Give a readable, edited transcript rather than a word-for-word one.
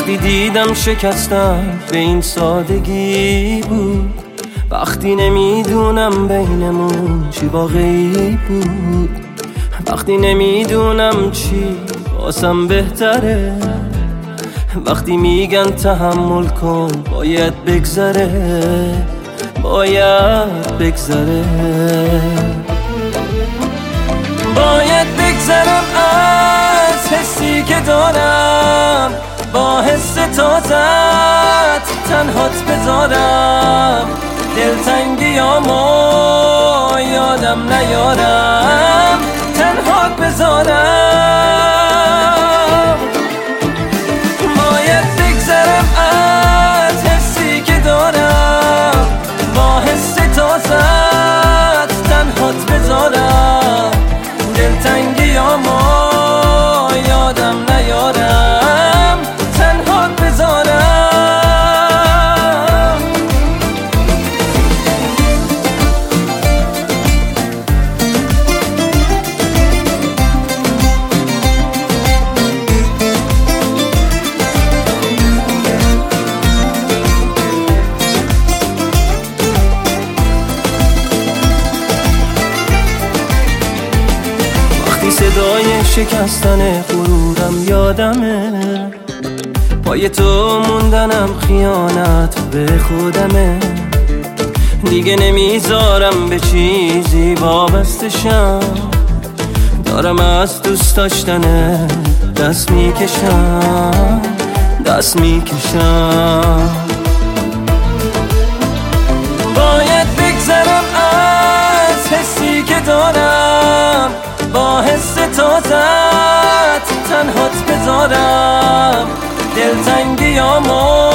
وقتی دیدم شکستم به این سادگی بود، وقتی نمیدونم بینمون چی واقعی بود، وقتی نمیدونم چی واسم بهتره، وقتی میگن تحمل کن باید بگذره، باید بگذره، باید بگذرم از حسی که دارم، با حس تازت تنهات بذارم، دلتنگیامو یادم نیارم، تنهات بذارم، باید بگذرم از حسی که دارم، با حس تازت تنهات بذارم، دلتنگیامو یادم نیارم، تنهات بذارم. صدای شکستن غرورم یادمه، پای تو موندنم خیانت به خودمه، دیگه نمیذارم به چیزی وابسته شم، دارم از دوست داشتن دست میکشم، دست میکشم، باید بگذرم از حسی که دارم، با حس تازت تنهات بذارم، دلتنگیامو